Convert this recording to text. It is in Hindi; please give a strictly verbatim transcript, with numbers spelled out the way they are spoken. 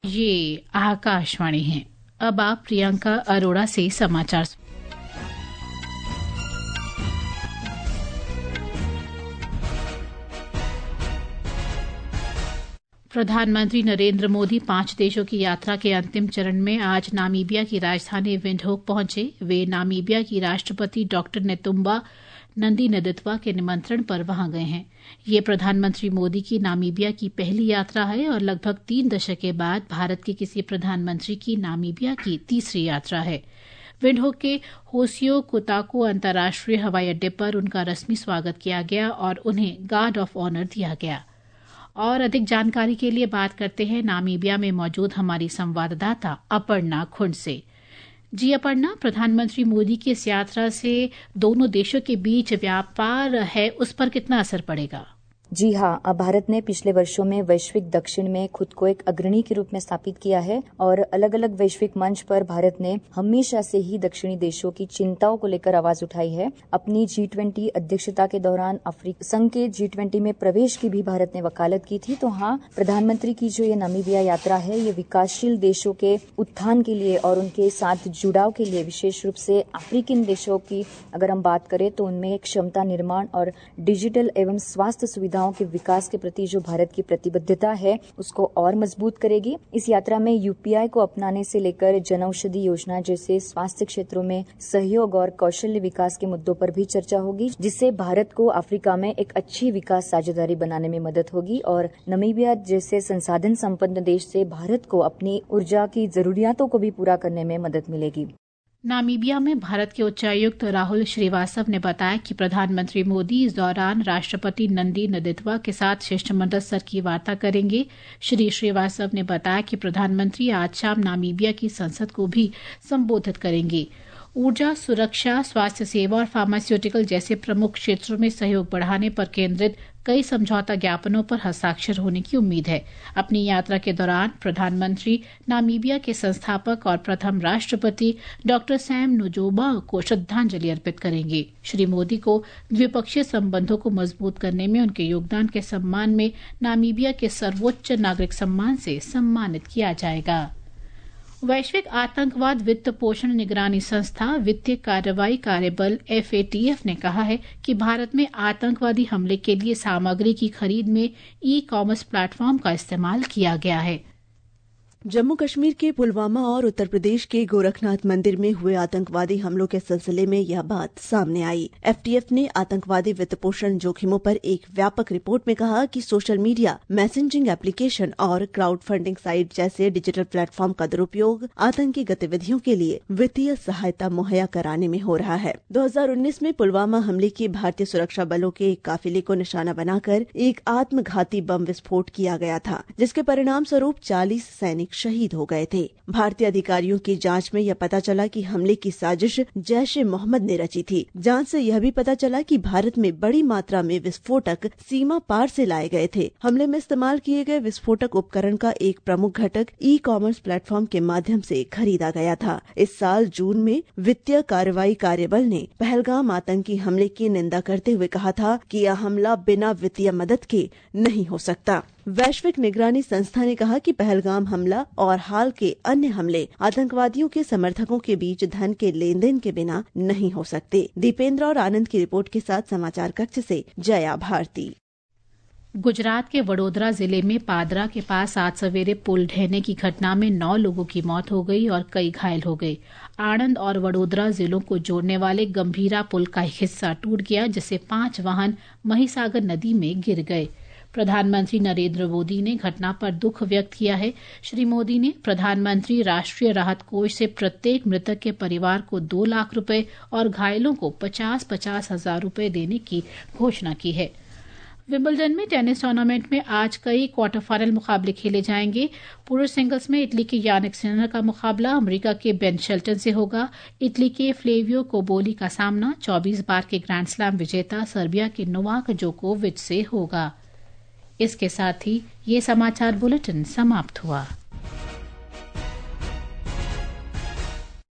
ये आकाशवाणी है। अब आप प्रियंका अरोड़ा से समाचार। प्रधानमंत्री नरेंद्र मोदी पांच देशों की यात्रा के अंतिम चरण में आज नामीबिया की राजधानी विंडहोक पहुंचे। वे नामीबिया की राष्ट्रपति डॉक्टर नेतुम्बा नंदी नदित्वा के निमंत्रण पर वहां गए हैं। ये प्रधानमंत्री मोदी की नामीबिया की पहली यात्रा है और लगभग तीन दशक के बाद भारत के किसी प्रधानमंत्री की नामीबिया की तीसरी यात्रा है। विंडहोक के होसियो कोताको अंतर्राष्ट्रीय हवाई अड्डे पर उनका रस्मी स्वागत किया गया और उन्हें गार्ड ऑफ ऑनर दिया गया। और अधिक जानकारी के लिए बात करते हैं नामीबिया में मौजूद हमारी संवाददाता अपर्णा खुंड से। जी अपर्णा, प्रधानमंत्री मोदी की इस यात्रा से दोनों देशों के बीच व्यापार है उस पर कितना असर पड़ेगा? जी हाँ, अब भारत ने पिछले वर्षों में वैश्विक दक्षिण में खुद को एक अग्रणी के रूप में स्थापित किया है और अलग अलग वैश्विक मंच पर भारत ने हमेशा से ही दक्षिणी देशों की चिंताओं को लेकर आवाज उठाई है। अपनी जी ट्वेंटी अध्यक्षता के दौरान अफ्रीका संघ के जी ट्वेंटी में प्रवेश की भी भारत ने वकालत की थी। तो हाँ, प्रधानमंत्री की जो ये नामीबिया यात्रा है, ये विकासशील देशों के उत्थान के लिए और उनके साथ जुड़ाव के लिए, विशेष रूप से अफ्रीकन देशों की अगर हम बात करें तो उनमें क्षमता निर्माण और डिजिटल एवं स्वास्थ्य सुविधा के विकास के प्रति जो भारत की प्रतिबद्धता है उसको और मजबूत करेगी। इस यात्रा में यूपीआई को अपनाने से लेकर जनऔषधि योजना जैसे स्वास्थ्य क्षेत्रों में सहयोग और कौशल्य विकास के मुद्दों पर भी चर्चा होगी, जिससे भारत को अफ्रीका में एक अच्छी विकास साझेदारी बनाने में मदद होगी और नामीबिया जैसे संसाधन संपन्न देश से भारत को अपनी ऊर्जा की जरूरियातों को भी पूरा करने में मदद मिलेगी। नामीबिया में भारत के उच्चायुक्त राहुल श्रीवास्तव ने बताया कि प्रधानमंत्री मोदी इस दौरान राष्ट्रपति नंदी नदित्वा के साथ शिष्टमंडल स्तर की वार्ता करेंगे। श्री श्रीवास्तव ने बताया कि प्रधानमंत्री आज शाम नामीबिया की संसद को भी संबोधित करेंगे। ऊर्जा, सुरक्षा, स्वास्थ्य सेवा और फार्मास्यूटिकल जैसे प्रमुख क्षेत्रों में सहयोग बढ़ाने पर केंद्रित कई समझौता ज्ञापनों पर हस्ताक्षर होने की उम्मीद है। अपनी यात्रा के दौरान प्रधानमंत्री नामीबिया के संस्थापक और प्रथम राष्ट्रपति डॉक्टर सैम नुजोबा को श्रद्धांजलि अर्पित करेंगे। श्री मोदी को द्विपक्षीय संबंधों को मजबूत करने में उनके योगदान के सम्मान में नामीबिया के सर्वोच्च नागरिक सम्मान से सम्मानित किया जाएगा। वैश्विक आतंकवाद वित्त पोषण निगरानी संस्था वित्तीय कार्रवाई कार्यबल एफ ए टी एफ ने कहा है कि भारत में आतंकवादी हमले के लिए सामग्री की खरीद में ई कॉमर्स प्लेटफॉर्म का इस्तेमाल किया गया है। जम्मू कश्मीर के पुलवामा और उत्तर प्रदेश के गोरखनाथ मंदिर में हुए आतंकवादी हमलों के सिलसिले में यह बात सामने आई। एफ टी एफ ने आतंकवादी वित्त पोषण जोखिमों पर एक व्यापक रिपोर्ट में कहा कि सोशल मीडिया, मैसेजिंग एप्लीकेशन और क्राउड फंडिंग साइट जैसे डिजिटल प्लेटफॉर्म का दुरुपयोग आतंकी गतिविधियों के लिए वित्तीय सहायता मुहैया कराने में हो रहा है। दो हजार उन्नीस में पुलवामा हमले की भारतीय सुरक्षा बलों के एक काफिले को निशाना बनाकर एक आत्मघाती बम विस्फोट किया गया था, जिसके परिणाम स्वरूप चालीस सैनिक शहीद हो गए थे। भारतीय अधिकारियों की जांच में यह पता चला कि हमले की साजिश जैश ए मोहम्मद ने रची थी। जांच से यह भी पता चला कि भारत में बड़ी मात्रा में विस्फोटक सीमा पार से लाए गए थे। हमले में इस्तेमाल किए गए विस्फोटक उपकरण का एक प्रमुख घटक ई कॉमर्स प्लेटफॉर्म के माध्यम से खरीदा गया था। इस साल जून में वित्तीय कार्रवाई कार्यबल ने पहलगाम आतंकी हमले की निंदा करते हुए कहा था कि यह हमला बिना वित्तीय मदद के नहीं हो सकता। वैश्विक निगरानी संस्था ने कहा कि पहलगाम हमला और हाल के अन्य हमले आतंकवादियों के समर्थकों के बीच धन के लेन देन के बिना नहीं हो सकते। दीपेंद्र और आनंद की रिपोर्ट के साथ समाचार कक्ष से जया भारती। गुजरात के वडोदरा जिले में पादरा के पास आज सवेरे पुल ढहने की घटना में नौ लोगों की मौत हो गई और कई घायल हो गए। आणंद और वडोदरा जिलों को जोड़ने वाले गंभीरा पुल का एक हिस्सा टूट गया, जिससे पांच वाहन महिसागर नदी में गिर गए। प्रधानमंत्री नरेंद्र मोदी ने घटना पर दुख व्यक्त किया है। श्री मोदी ने प्रधानमंत्री राष्ट्रीय राहत कोष से प्रत्येक मृतक के परिवार को दो लाख रुपए और घायलों को पचास पचास हजार रुपए देने की घोषणा की है। विंबलडन में टेनिस टूर्नामेंट में आज कई क्वार्टर फाइनल मुकाबले खेले जाएंगे। पुरुष सिंगल्स में इटली के यानिक सिनर का मुकाबला अमेरिका के बेन शेल्टन से होगा। इटली के फ्लेवियो कोबोली का सामना चौबीस बार के ग्रैंड स्लैम विजेता सर्बिया के नोवाक जोकोविच से होगा। इसके साथ ही ये समाचार बुलेटिन समाप्त हुआ।